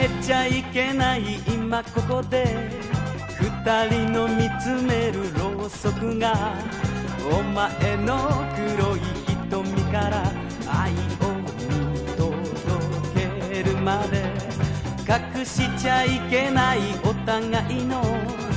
ちゃいけない今ここで二人の見つめるろうそくがお前の黒い瞳から愛を見届けるまで隠しちゃいけないお互いの